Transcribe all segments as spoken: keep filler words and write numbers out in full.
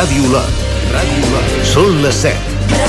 Ràdio Olot. Ràdio Olot. Són les set.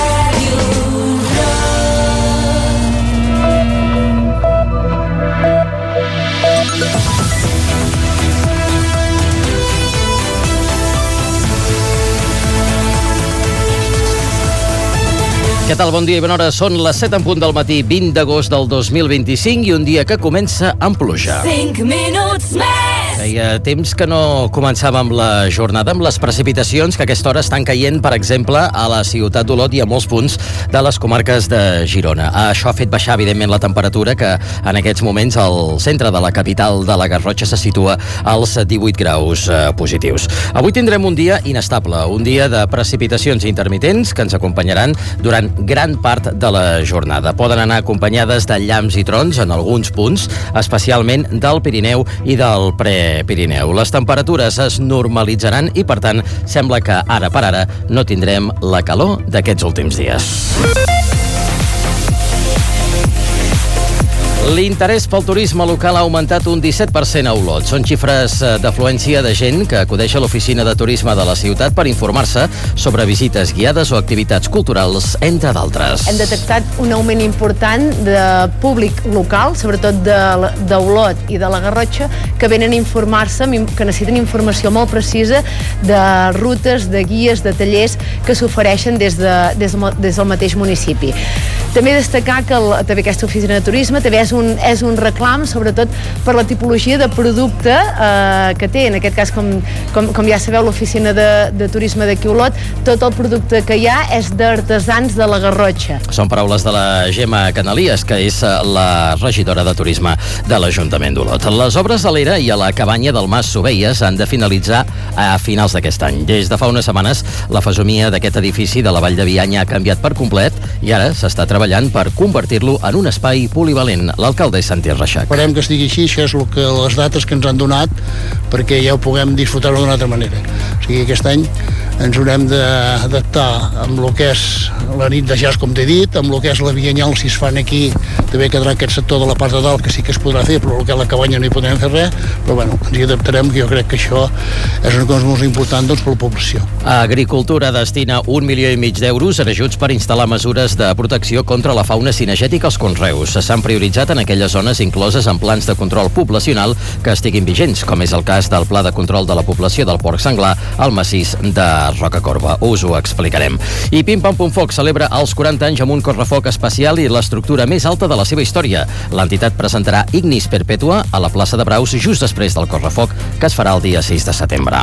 Què tal? Bon dia i bona hora. Són les set en punt del matí, vint d'agost del dos mil vint-i-cinc, i un dia que comença amb pluja. cinc minuts més! Feia temps que no començàvem la jornada amb les precipitacions que a aquesta hora estan caient, per exemple, a la ciutat d'Olot i a molts punts de les comarques de Girona. Això ha fet baixar, evidentment, la temperatura, que en aquests moments al centre de la capital de la Garrotxa se situa als divuit graus eh, positius. Avui tindrem un dia inestable, un dia de precipitacions intermitents que ens acompanyaran durant gran part de la jornada. Poden anar acompanyades de llamps i trons en alguns punts, especialment del Pirineu i del Prepirineu. Les temperatures es normalitzaran i, per tant, sembla que ara per ara no tindrem la calor d'aquests últims dies. L'interès pel turisme local ha augmentat un disset per cent a Olot. Són xifres d'afluència de gent que acudeix a l'oficina de turisme de la ciutat per informar-se sobre visites guiades o activitats culturals, entre d'altres. Hem detectat un augment important de públic local, sobretot d'Olot i de la Garrotxa, que venen a informar-se, que necessiten informació molt precisa de rutes, de guies, de tallers que s'ofereixen des, de, des, des del mateix municipi. També destacar que el, també aquesta oficina de turisme també és un, és un reclam, sobretot per la tipologia de producte eh, que té. En aquest cas, com, com, com ja sabeu, l'oficina de, de turisme d'aquí Olot, tot el producte que hi ha és d'artesans de la Garrotxa. Són paraules de la Gemma Canalies, que és la regidora de turisme de l'Ajuntament d'Olot. Les obres a l'era i a la cabanya del Mas Sovelles han de finalitzar a finals d'aquest any. Des de fa unes setmanes, la fesomia d'aquest edifici de la Vall de Bianya ha canviat per complet i ara s'està treballant per convertir-lo en un espai polivalent. L'alcalde és Santi Reixac. Esperem que estigui així, això és el que, les dates que ens han donat, perquè ja ho puguem disfrutar-ho d'una altra manera. O sigui, aquest any ens haurem d'adaptar amb el que és la nit de jazz, com t'he dit, amb el que és la Bianyal, si es fan aquí, també quedarà aquest sector de la part de dalt, que sí que es podrà fer, però el que és la cabanya no hi podem fer res, però bueno, ens hi adaptarem, que jo crec que això és una cosa molt important, doncs, per la població. Agricultura destina un milió i mig d'euros en ajuts per instal·lar mesures de protecció contra la fauna cinegètica als conreus. S'han prioritzat en aquelles zones incloses en plans de control poblacional que estiguin vigents, com és el cas del Pla de Control de la Població del Porc Senglar al massís de Rocacorba. Us ho explicarem. I Pim Pam Pum Foc celebra els quaranta anys amb un correfoc especial i l'estructura més alta de la seva història. L'entitat presentarà Ignis Perpetua a la plaça de Braus just després del correfoc, que es farà el dia sis de setembre.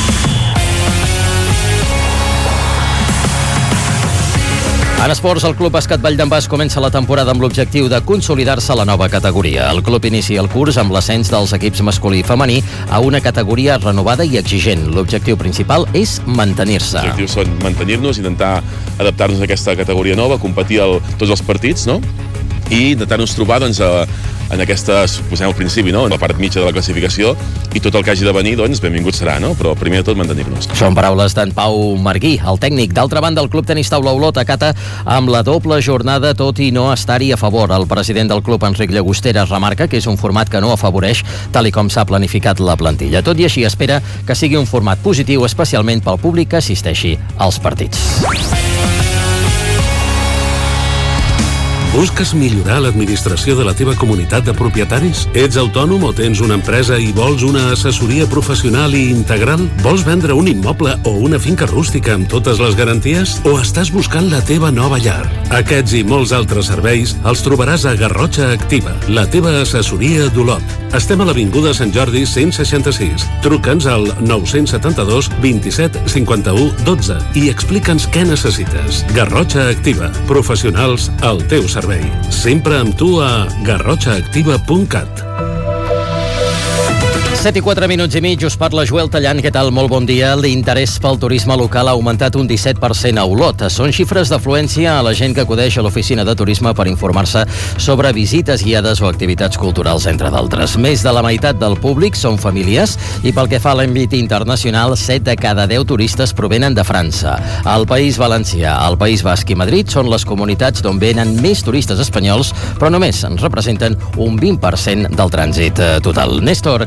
En esports, el Club Bàsquet Vall d'en Bas comença la temporada amb l'objectiu de consolidar-se a la nova categoria. El club inicia el curs amb l'ascens dels equips masculí i femení a una categoria renovada i exigent. L'objectiu principal és mantenir-se. Els objectius són mantenir-nos, intentar adaptar-nos a aquesta categoria nova, competir el, tots els partits, no? I intentar-nos trobar, doncs, a, en aquesta, posem al principi, no?, en la part mitja de la classificació, i tot el que hagi de venir, doncs, benvingut serà, no? Però primer de tot mantenir-nos. Són paraules d'en Pau Marguí, el tècnic. D'altra banda, el Club Tenis Taula Olot acata amb la doble jornada, tot i no estar-hi a favor. El president del club, Enric Llagostera, remarca que és un format que no afavoreix tal i com s'ha planificat la plantilla. Tot i així, espera que sigui un format positiu, especialment pel públic que assisteixi als partits. Busques millorar l'administració de la teva comunitat de propietaris? Ets autònom o tens una empresa i vols una assessoria professional i integral? Vols vendre un immoble o una finca rústica amb totes les garanties? O estàs buscant la teva nova llar? Aquests i molts altres serveis els trobaràs a Garrotxa Activa, la teva assessoria d'Olot. Estem a l'Avinguda Sant Jordi cent seixanta-sis. Truca'ns al nou setanta-dos vint-i-set cinquanta-u dotze i explica'ns què necessites. Garrotxa Activa, professionals al teu servei. Sempre amb tu a garrotxa activa punt cat. set i quatre minuts i mig, us parla Joel Tallant. Què tal? Molt bon dia. L'interès pel turisme local ha augmentat un disset per cent a Olot. Són xifres d'afluència a la gent que acudeix a l'oficina de turisme per informar-se sobre visites guiades o activitats culturals, entre d'altres. Més de la meitat del públic són famílies i pel que fa a l'àmbit internacional, set de cada deu turistes provenen de França. El País Valencià, el País Basc i Madrid són les comunitats d'on venen més turistes espanyols, però només en representen un vint per cent del trànsit total. Néstor Carvajal.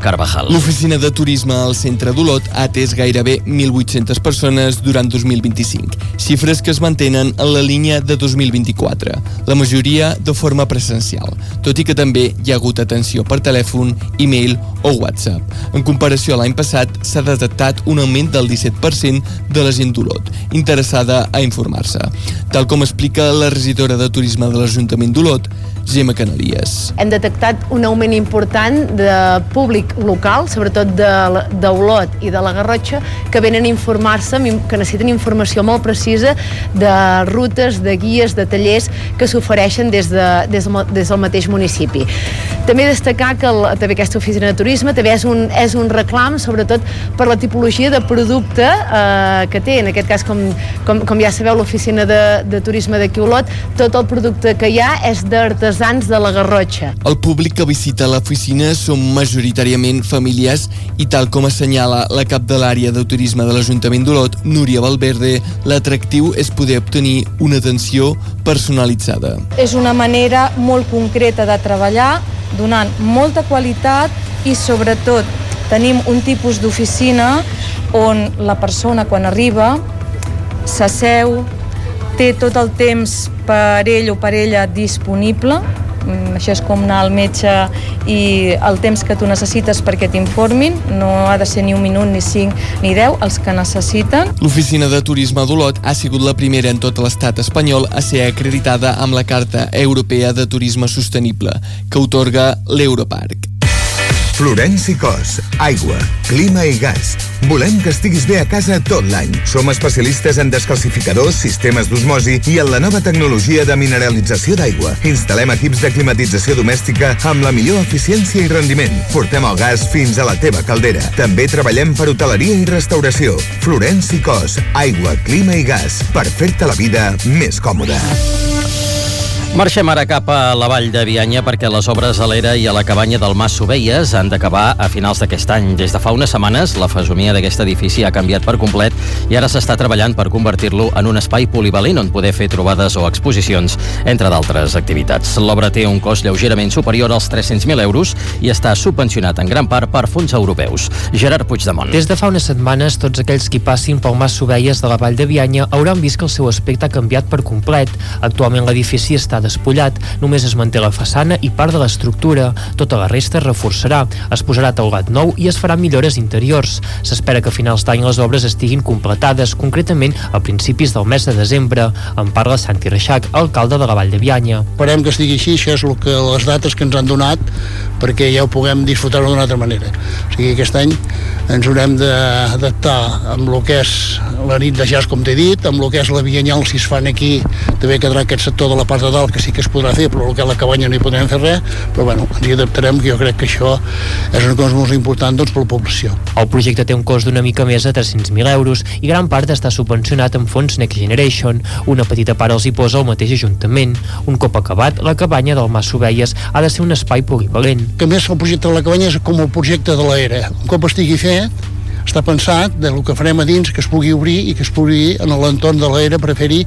comercial. L'oficina de turisme al centre d'Olot ha atès gairebé mil vuit-centes persones durant dos mil vint-i-cinc, xifres que es mantenen en la línia de dos mil vint-i-quatre, la majoria de forma presencial, tot i que també hi ha hagut atenció per telèfon, e-mail o WhatsApp. En comparació a l'any passat, s'ha detectat un augment del disset per cent de la gent d'Olot, interessada a informar-se. Tal com explica la regidora de Turisme de l'Ajuntament d'Olot, Gemma Canalies. Hem detectat un augment important de públic local, sobretot d'Olot i de la Garrotxa, que venen a informar-se, que necessiten informació molt precisa de rutes, de guies, de tallers que s'ofereixen des, de, des, des del mateix municipi. També destacar que el, també aquesta oficina de turisme també és un, és un reclam, sobretot per la tipologia de producte eh, que té. En aquest cas, com, com, com ja sabeu, l'oficina de, de turisme d'aquí a Olot, tot el producte que hi ha és d'artesans de la Garrotxa. El públic que visita l'oficina són majoritàriament familiars i, tal com assenyala la cap de l'àrea de turisme de l'Ajuntament d'Olot, Núria Valverde, l'atractiu és poder obtenir una atenció personalitzada. És una manera molt concreta de treballar, donant molta qualitat i, sobretot, tenim un tipus d'oficina on la persona, quan arriba, s'asseu, té tot el temps per ell o per ella disponible. Això és com anar al metge i el temps que tu necessites perquè t'informin, no ha de ser ni un minut, ni cinc, ni deu, els que necessiten. L'oficina de turisme d'Olot ha sigut la primera en tot l'estat espanyol a ser acreditada amb la Carta Europea de Turisme Sostenible, que atorga l'Europarc. Florenci Cos, aigua, clima i gas. Volem que estiguis bé a casa tot l'any. Som especialistes en descalcificadors, sistemes d'osmosi i en la nova tecnologia de mineralització d'aigua. Instal·lem equips de climatització domèstica amb la millor eficiència i rendiment. Portem el gas fins a la teva caldera. També treballem per hoteleria i restauració. Florenci Cos, aigua, clima i gas. Per fer-te la vida més còmoda. Marxem ara cap a la Vall de Bianya perquè les obres a l'era i a la cabanya del Mas Sovelles han d'acabar a finals d'aquest any. Des de fa unes setmanes, la fesomia d'aquest edifici ha canviat per complet i ara s'està treballant per convertir-lo en un espai polivalent on poder fer trobades o exposicions, entre d'altres activitats. L'obra té un cost lleugerament superior als tres-cents mil euros i està subvencionat en gran part per fons europeus. Gerard Puigdemont. Des de fa unes setmanes, tots aquells qui passin pel Mas Sovelles de la Vall de Bianya hauran vist que el seu aspecte ha canviat per complet. Actualment l'edifici està despullat, només es manté la façana i part de l'estructura. Tota la resta es reforçarà, es posarà teulat nou i es faran millores interiors. S'espera que a finals d'any les obres estiguin completades, concretament a principis del mes de desembre. En parla Santi Reixac, alcalde de la Vall de Bianya. Esperem que estigui així, això és el que, les dates que ens han donat, perquè ja ho puguem disfrutar-ho d'una altra manera. O sigui, aquest any ens haurem d'adaptar amb el que és la nit de jazz, com t'he dit, amb el que és la Bianyal, si es fan aquí, també quedarà aquest sector de la part de dalt, que sí que es podrà fer, però el que és la cabanya no hi podrem fer res, però bueno, ens hi adaptarem, que jo crec que això és una cosa molt important, doncs, per la població. El projecte té un cost d'una mica més de tres-cents mil euros i gran part està subvencionat amb fons Next Generation. Una petita part els hi posa el mateix Ajuntament. Un cop acabat, la cabanya del Mas Sovelles ha de ser un espai polivalent. Que més el projecte de la cabanya és com el projecte de l'era. Un cop estigui fet, està pensat del que farem a dins, que es pugui obrir i que es pugui en l'entorn de l'era per fer-hi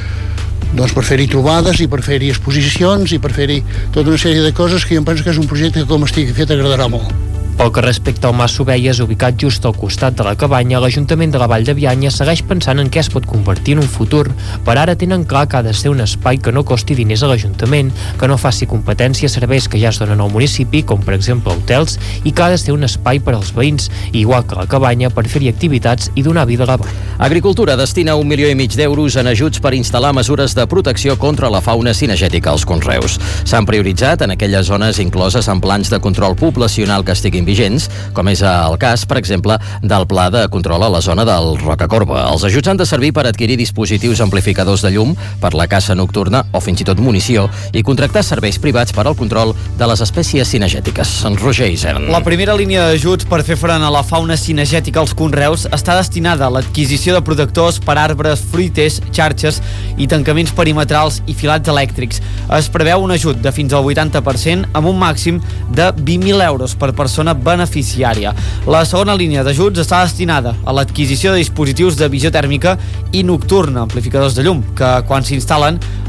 doncs per fer-hi trobades i per fer-hi exposicions i per fer-hi tota una sèrie de coses que jo penso que és un projecte que com estigui fet agradarà molt. Pel que respecta al Mas Sovelles, ubicat just al costat de la cabanya, l'Ajuntament de la Vall de Bianya segueix pensant en què es pot convertir en un futur. Per ara tenen clar que ha de ser un espai que no costi diners a l'Ajuntament, que no faci competència a serveis que ja es donen al municipi, com per exemple hotels, i que ha de ser un espai per als veïns, igual que la cabanya, per fer-hi activitats i donar vida a la vall. Agricultura destina un milió i mig d'euros en ajuts per instal·lar mesures de protecció contra la fauna cinegètica als conreus. S'han prioritzat en aquelles zones incloses en plans de control poblacional que estiguin vigents, com és el cas, per exemple, del pla de control a la zona del Rocacorba. Els ajuts han de servir per adquirir dispositius amplificadors de llum per la caça nocturna o fins i tot munició i contractar serveis privats per al control de les espècies cinegètiques. En Roger Isern. La primera línia d'ajuts per fer front a la fauna cinegètica als conreus està destinada a l'adquisició de protectors per arbres, fruiters, xarxes i tancaments perimetrals i filats elèctrics. Es preveu un ajut de fins al vuitanta per cent amb un màxim de vint mil euros per persona beneficiària. La segona línia d'ajuts està destinada a l'adquisició de dispositius de visió tèrmica i nocturna, amplificadors de llum, que quan s'instal·len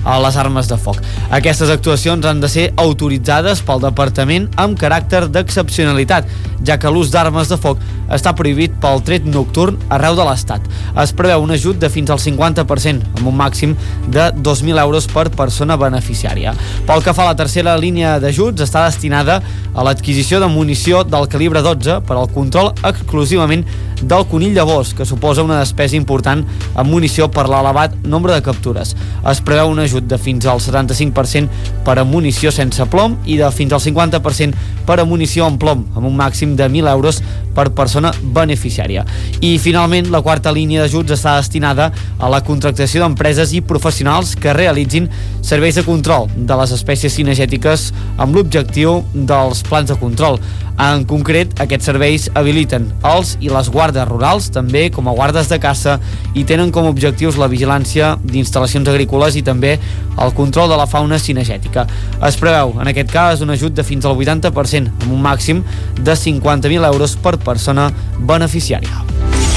a les armes de foc. Aquestes actuacions han de ser autoritzades pel Departament amb caràcter d'excepcionalitat, ja que l'ús d'armes de foc està prohibit pel tret nocturn arreu de l'Estat. Es preveu un ajut de fins al cinquanta per cent, amb un màxim de dos mil euros per persona beneficiària. Pel que fa a la tercera línia d'ajuts, està destinada a l'adquisició de munició del calibre dotze per al control exclusivament del conill de bosc, que suposa una despesa important amb munició per l'elevat nombre de captures. Es preveu un ajut de fins al setanta-cinc per cent per a munició sense plom i de fins al cinquanta per cent per a munició amb plom, amb un màxim de mil euros per persona beneficiària. I finalment, la quarta línia d'ajuts està destinada a la contractació d'empreses i professionals que realitzin serveis de control de les espècies cinegètiques amb l'objectiu dels plans de control. En concret, aquests serveis habiliten els i les guardes rurals, també com a guardes de caça, i tenen com a objectius la vigilància d'instal·lacions agrícoles i també el control de la fauna cinegètica. Es preveu, en aquest cas, un ajut de fins al vuitanta per cent, amb un màxim de cinquanta mil euros per persona beneficiària.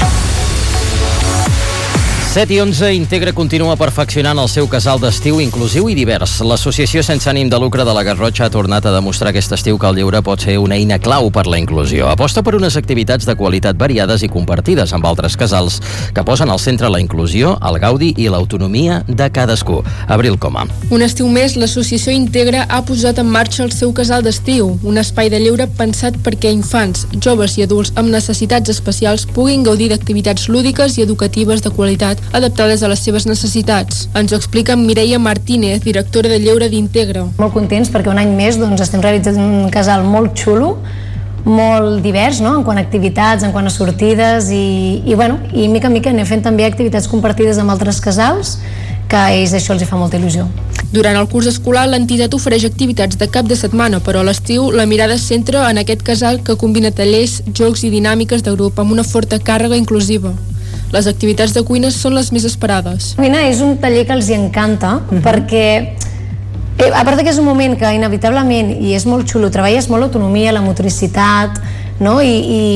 set i onze, Integra continua perfeccionant el seu casal d'estiu inclusiu i divers. L'associació sense ànim de lucre de la Garrotxa ha tornat a demostrar aquest estiu que el lleure pot ser una eina clau per la inclusió. Aposta per unes activitats de qualitat variades i compartides amb altres casals que posen al centre la inclusió, el gaudi i l'autonomia de cadascú. Abril Coma. Un estiu més, l'associació Integra ha posat en marxa el seu casal d'estiu, un espai de lleure pensat perquè infants, joves i adults amb necessitats especials puguin gaudir d'activitats lúdiques i educatives de qualitat adaptades a les seves necessitats. Ens ho explica Mireia Martínez, directora de lleure d'Integra. Molt contents perquè un any més doncs, estem realitzant un casal molt xulo, molt divers, no? En quant a activitats, en quant a sortides i, i, bueno, i mica en mica anem fent també activitats compartides amb altres casals que a ells això els hi fa molta il·lusió. Durant el curs escolar, l'entitat ofereix activitats de cap de setmana, però a l'estiu la mirada es centra en aquest casal que combina tallers, jocs i dinàmiques de grup amb una forta càrrega inclusiva. Les activitats de cuina són les més esperades. La cuina és un taller que els hi encanta, uh-huh. perquè eh, a part que és un moment que inevitablement, i és molt xulo, treballes molt l'autonomia, la motricitat, no? I,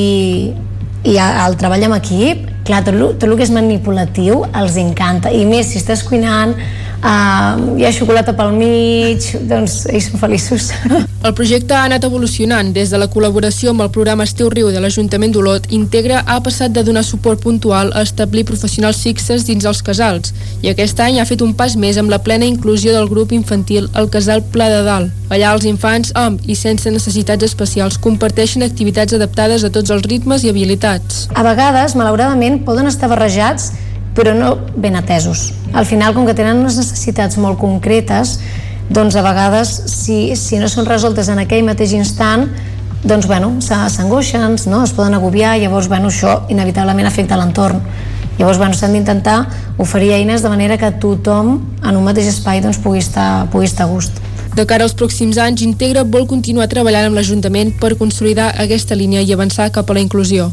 i, i el treball en equip, clar, tot, tot el que és manipulatiu els encanta, i més si estàs cuinant, uh, hi ha xocolata pel mig, doncs ells són feliços. El projecte ha anat evolucionant. Des de la col·laboració amb el programa Estiu Riu de l'Ajuntament d'Olot, Integra ha passat de donar suport puntual a establir professionals fixes dins els casals, i aquest any ha fet un pas més amb la plena inclusió del grup infantil al casal Pla de Dalt. Allà els infants amb i sense necessitats especials comparteixen activitats adaptades a tots els ritmes i habilitats. A vegades, malauradament, poden estar barrejats, però no ben atesos. Al final, com que tenen unes necessitats molt concretes, doncs a vegades, si, si no són resoltes en aquell mateix instant, doncs bueno, s'angoixen, no? Es poden agobiar, llavors bueno, això inevitablement afecta l'entorn. Llavors bueno, s'han d'intentar oferir eines de manera que tothom en un mateix espai doncs, pugui, estar, pugui estar a gust. De cara als pròxims anys, Integra vol continuar treballant amb l'Ajuntament per consolidar aquesta línia i avançar cap a la inclusió.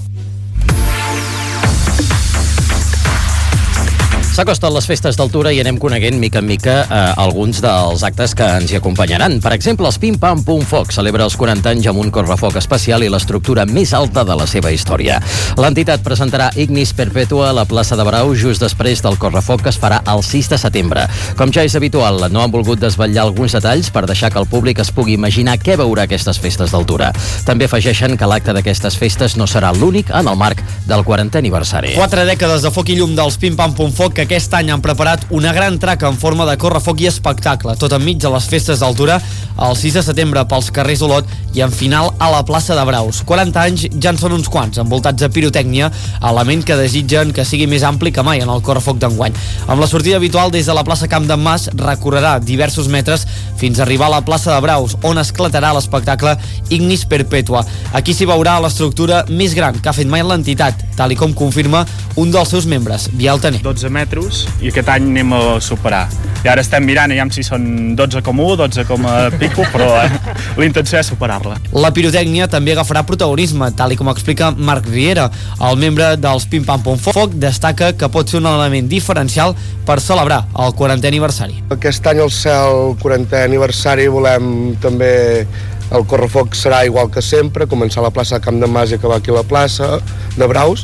S'acosten les festes d'altura i anem coneguent mica en mica eh, alguns dels actes que ens hi acompanyaran. Per exemple, els Pim Pam Pum Foc celebra els quaranta anys amb un correfoc especial i l'estructura més alta de la seva història. L'entitat presentarà Ignis Perpetua a la plaça de Brau just després del correfoc que es farà el sis de setembre. Com ja és habitual, no han volgut desvetllar alguns detalls per deixar que el públic es pugui imaginar què veurà aquestes festes d'altura. També afegeixen que l'acte d'aquestes festes no serà l'únic en el marc del quarantè aniversari. Quatre dècades de foc i llum dels Pim Pam Pum Foc que aquest any han preparat una gran traca en forma de correfoc i espectacle, tot enmig de les festes d'altura, el sis de setembre pels carrers d'Olot i en final a la plaça de Braus. quaranta anys ja en són uns quants, envoltats de pirotècnia, element que desitgen que sigui més ampli que mai en el correfoc d'enguany. Amb la sortida habitual des de la plaça Camp d'en Mas, recorrerà diversos metres fins a arribar a la plaça de Braus, on esclatarà l'espectacle Ignis Perpetua. Aquí s'hi veurà l'estructura més gran que ha fet mai l'entitat, tal i com confirma un dels seus membres, Biel Taner. dotze metres i aquest any anem a superar. I ara estem mirant, aviam si són dotze coma u, dotze coma pico, però eh, la intenció és superar-la. La pirotècnia també agafarà protagonisme, tal i com explica Marc Riera. El membre dels Pim Pam Pum Foc destaca que pot ser un element diferencial per celebrar el quarantè aniversari. Aquest any al ser el quarantè aniversari volem també... El correfoc serà igual que sempre, començar a la plaça de Camp de Mas i acabar aquí a la plaça de Braus,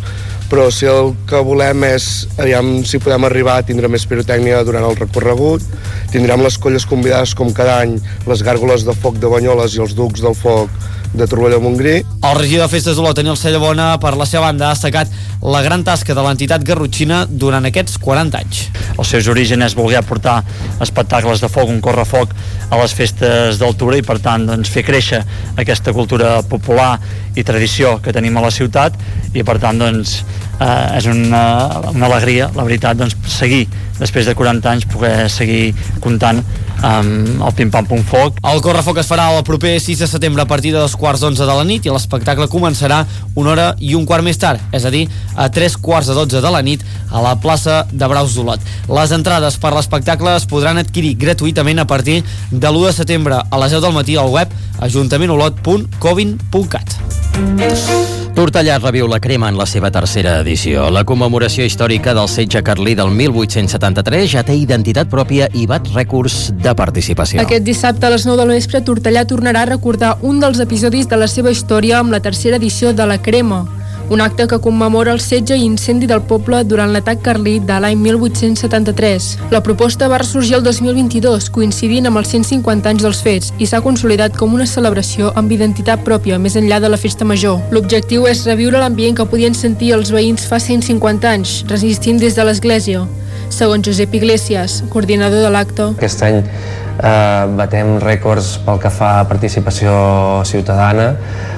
però si el que volem és, aviam si podem arribar a tindre més pirotècnia durant el recorregut. Tindrem les colles convidades com cada any, les gàrgoles de foc de Banyoles i els ducs del foc de Torroella de Montgrí. El regidor de Festes d'Olot, Daniel Cellabona, per la seva banda, ha destacat la gran tasca de l'entitat garrotxina durant aquests quaranta anys. El seu origen és voler aportar espectacles de foc, un correfoc a les festes d'altura i per tant doncs, fer créixer aquesta cultura popular i tradició que tenim a la ciutat i per tant doncs, eh, és una, una alegria, la veritat, doncs, seguir després de quaranta anys poder seguir comptant amb el Pim Pam Pum Foc. El correfoc es farà el proper sis de setembre a partir de dos quarts d'onze de la nit i l'espectacle començarà una hora i un quart més tard, és a dir, a tres quarts de dotze de la nit a la plaça de Braus d'Olot. Les entrades per l'espectacle es podran adquirir gratuïtament a partir de l'u de setembre a les deu del matí al web ajuntament olot punt covin punt cat. Tortellà reviu la crema en la seva tercera edició. La commemoració històrica del setge carlí del mil vuit-cents setanta-tres ja té identitat pròpia i bat rècords de participació. Aquest dissabte a les nou del vespre, Tortellà tornarà a recordar un dels episodis de la seva història amb la tercera edició de la crema, un acte que commemora el setge i incendi del poble durant l'atac carlí de l'any mil vuit-cents setanta-tres. La proposta va ressorgir el dos mil vint-i-dos, coincidint amb els cent cinquanta anys dels fets, i s'ha consolidat com una celebració amb identitat pròpia, més enllà de la festa major. L'objectiu és reviure l'ambient que podien sentir els veïns fa cent cinquanta anys, resistint des de l'església. Segons Josep Iglesias, coordinador de l'acte. Aquest any eh, batem rècords pel que fa a participació ciutadana.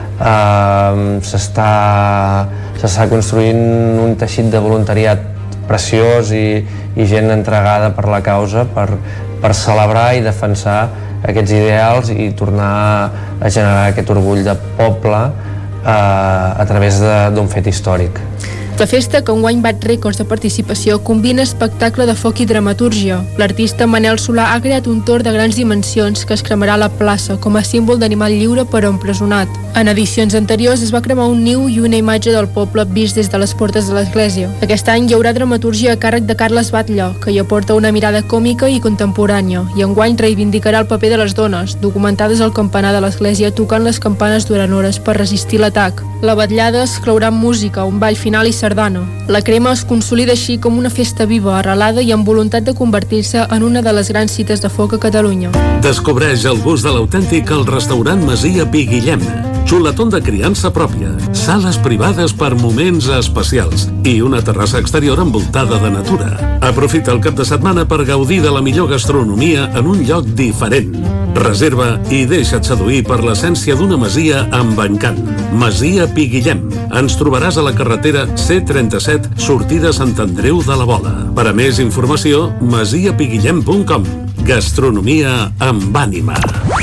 Uh, s'està s'està construint un teixit de voluntariat preciós i, i gent entregada per la causa per, per celebrar i defensar aquests ideals i tornar a generar aquest orgull de poble uh, a través d'un fet històric. La festa, que enguany bat rècords de participació, combina espectacle de foc i dramatúrgia. L'artista Manel Solà ha creat un tor de grans dimensions que es cremarà a la plaça com a símbol d'animal lliure però empresonat. En edicions anteriors es va cremar un niu i una imatge del poble vist des de les portes de l'església. Aquest any hi haurà dramatúrgia a càrrec de Carles Batlle, que hi aporta una mirada còmica i contemporània, i enguany reivindicarà el paper de les dones, documentades al campanar de l'església tocant les campanes durant hores per resistir l'atac. La vetllada es clourà amb música, un ball final i sardana. La crema es consolida així com una festa viva, arrelada i amb voluntat de convertir-se en una de les grans cites de foc a Catalunya. Descobreix el gust de l'autèntic al restaurant Masia Pi Guillem. Xuletón de criança pròpia, sales privades per moments especials i una terrassa exterior envoltada de natura. Aprofita el cap de setmana per gaudir de la millor gastronomia en un lloc diferent. Reserva i deixa't seduir per l'essència d'una masia amb encant. Masia Pi Guillem. Ens trobaràs a la carretera C trenta-set, sortida Sant Andreu de la Vola. Per a més informació, masia pi guillem punt com. Gastronomia amb ànima.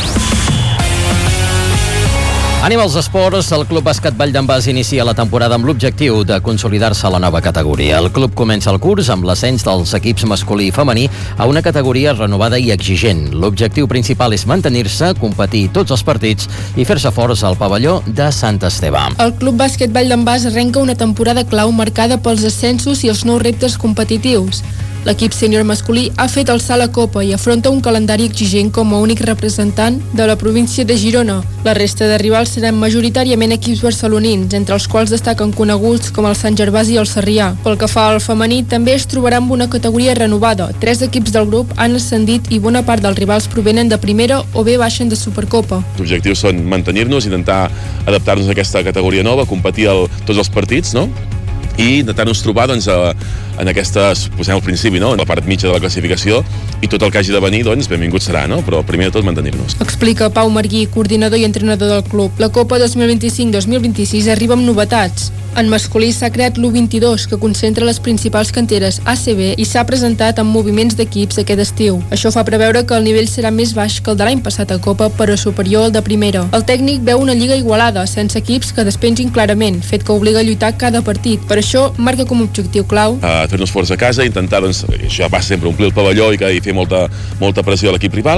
Anem als esports. El Club Bàsquet Vall d'en Bas inicia la temporada amb l'objectiu de consolidar-se a la nova categoria. El club comença el curs amb l'ascens dels equips masculí i femení a una categoria renovada i exigent. L'objectiu principal és mantenir-se, competir tots els partits i fer-se forts al pavelló de Sant Esteve. El Club Bàsquet Vall d'en Bas arrenca una temporada clau marcada pels ascensos i els nous reptes competitius. L'equip sènior masculí ha fet el salt a Copa i afronta un calendari exigent com a únic representant de la província de Girona. La resta de rivals seran majoritàriament equips barcelonins, entre els quals destaquen coneguts com el Sant Gervasi i el Sarrià. Pel que fa al femení, també es trobarà amb una categoria renovada. Tres equips del grup han ascendit i bona part dels rivals provenen de primera o bé baixen de Supercopa. Els objectius són mantenir-nos, intentar adaptar-nos a aquesta categoria nova, competir el, tots els partits, no? I intentar-nos trobar doncs, a, en aquesta, posem al principi, no? En la part mitja de la classificació, i tot el que hagi de venir, doncs, benvingut serà, no? Però primer de tot mantenir-nos. Explica Pau Marguí, coordinador i entrenador del club. La Copa dos mil vint-i-cinc dos mil vint-i-sis arriba amb novetats. En masculí s'ha creat l'U vint-i-dos, que concentra les principals canteres A C B i s'ha presentat amb moviments d'equips aquest estiu. Això fa preveure que el nivell serà més baix que el de l'any passat a Copa, però superior al de primera. El tècnic veu una lliga igualada, sense equips que despengin clarament, fet que obliga a lluitar cada partit. Per això marca com a objectiu clau uh, fer-nos forts a casa, intentar, doncs, això ja passa sempre, omplir el pavelló i, que, i fer molta, molta pressió a l'equip rival,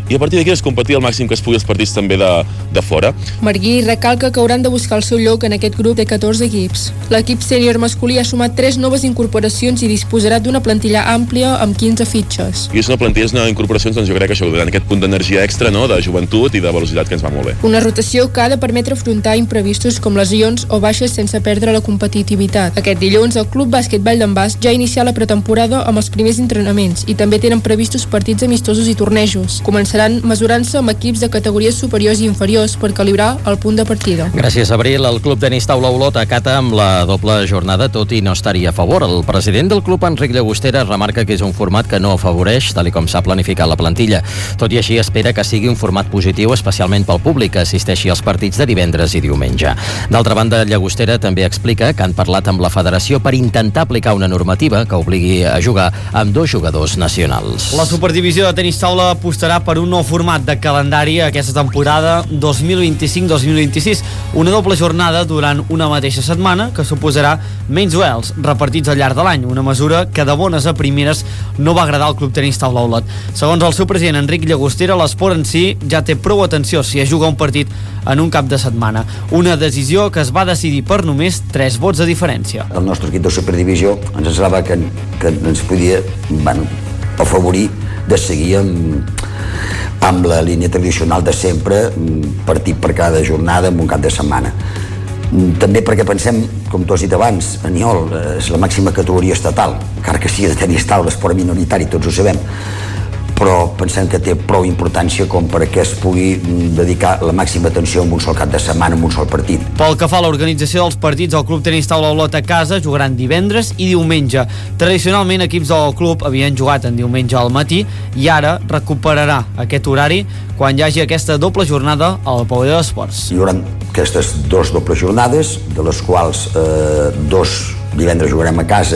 i a partir d'aquí es competir al màxim que es pugui els partits també de, de fora. Marguí recalca que hauran de buscar el seu lloc en aquest grup de catorze equips. L'equip sènior masculí ha sumat tres noves incorporacions i disposarà d'una plantilla àmplia amb quinze fitxes. I és una plantilla, és una incorporació, doncs jo crec que això, en aquest punt d'energia extra, no?, de joventut i de velocitat que ens va molt bé. Una rotació que ha de permetre afrontar imprevistos com lesions o baixes sense perdre la competitivitat. Aquest dilluns, el Club Bàsquet Vall d'en Bas ja ha iniciat la pretemporada amb els primers entrenaments i també tenen previstos partits amistosos i tornejos. Començaran mesurant-se amb equips de categories superiors i inferiors per calibrar el punt de partida. Gràcies, Abril. El Club Tenis Taula Olot acata amb la doble jornada, tot i no estaria a favor. El president del club, Enric Llagostera, remarca que és un format que no afavoreix, tal com s'ha planificat la plantilla. Tot i així, espera que sigui un format positiu, especialment pel públic que assisteixi als partits de divendres i diumenge. D'altra banda, Llagostera també explica que han parlat amb la federació per intentar aplicar una normativa que obligui a jugar amb dos jugadors nacionals. La Superdivisió de Tenis Taula apostarà per un nou format de calendari aquesta temporada dos mil vint-i-cinc dos mil vint-i-sis, una doble jornada durant una mateixa setmana que suposarà menys duels repartits al llarg de l'any, una mesura que de bones a primeres no va agradar al Club Tenis Taula Olot. Segons el seu president Enric Llagostera, l'esport en si ja té prou atenció si es juga un partit en un cap de setmana. Una decisió que es va decidir per només tres vots de diferència. El nostre equip de Superdivisió ens semblava que, que ens podia, bueno, afavorir de seguir amb, amb la línia tradicional de sempre, partit per cada jornada en un cap de setmana. També perquè pensem, com tu has dit abans, Aniol és la màxima categoria estatal, encara que sigui de tenis taula, esport minoritari, tots ho sabem, però pensem que té prou importància com perquè es pugui dedicar la màxima atenció en un sol cap de setmana, en un sol partit. Pel que fa a l'organització dels partits, el Club Tenis Taula Olot a casa jugaran divendres i diumenge. Tradicionalment, equips del club havien jugat en diumenge al matí i ara recuperarà aquest horari quan hi hagi aquesta doble jornada al pavelló d'esports. Hi haurà aquestes dues dobles jornades, de les quals eh, dos divendres jugarem a casa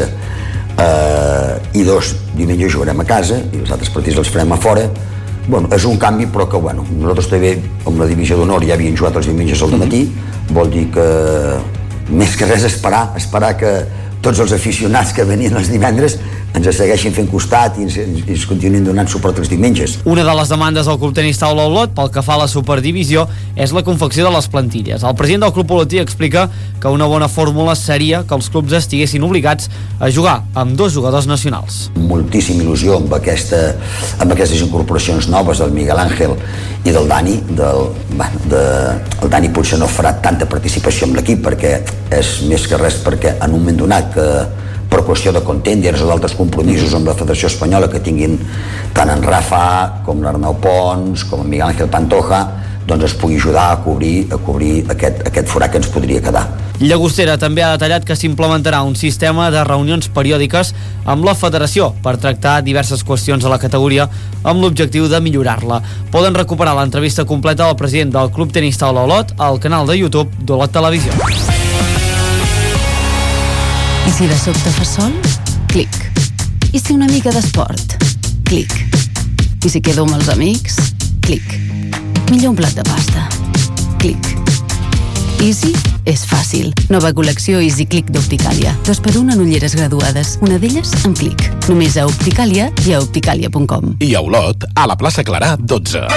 Uh, i dos diumenges jugarem a casa i els altres partits els farem a fora. Bueno, és un canvi, però que bueno, nosaltres també amb la divisió d'honor ja havien jugat els diumenges al dematí, vol dir que més que res esperar esperar que tots els aficionats que venien els divendres ens segueixin fent costat i ens, i ens continuïn donant suport els diumenges. Una de les demandes del Club Tenis Taula Olot pel que fa a la Superdivisió és la confecció de les plantilles. El president del Club Olotí explica que una bona fórmula seria que els clubs estiguessin obligats a jugar amb dos jugadors nacionals. Moltíssima il·lusió amb, aquesta, amb aquestes incorporacions noves del Miguel Ángel i del Dani. Del, bueno, de, el Dani potser no farà tanta participació amb l'equip perquè és més que res perquè en un moment donat que per qüestió de contenders o d'altres compromisos amb la Federació Espanyola que tinguin tant en Rafa com l'Arnau Pons com en Miguel Ángel Pantoja, doncs es pugui ajudar a cobrir, a cobrir aquest, aquest forat que ens podria quedar. Llagostera també ha detallat que s'implementarà un sistema de reunions periòdiques amb la federació per tractar diverses qüestions de la categoria amb l'objectiu de millorar-la. Poden recuperar l'entrevista completa del president del Club Tenis Taula Olot al canal de YouTube d'Olot Televisió. I si de sobte fa sol? Clic. I si una mica d'esport? Clic. I si quedo amb els amics? Clic. Millor un plat de pasta. Clic. Easy és fàcil. Nova col·lecció Easy Click d'Opticàlia. Dos per un en ulleres graduades. Una d'elles amb clic. Només a Opticàlia i a opticàlia punt com. I a Olot, a la plaça Clarà, dotze.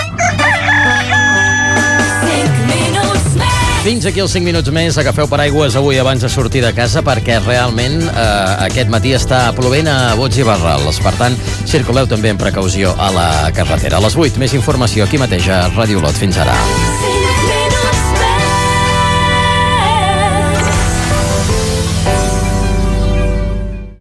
Fins aquí els cinc minuts més. Agafeu paraigües avui abans de sortir de casa perquè realment eh, aquest matí està plovent a bots i barrals. Per tant, circuleu també amb precaució a la carretera. A les vuit, més informació aquí mateix a Ràdio Olot. Fins ara.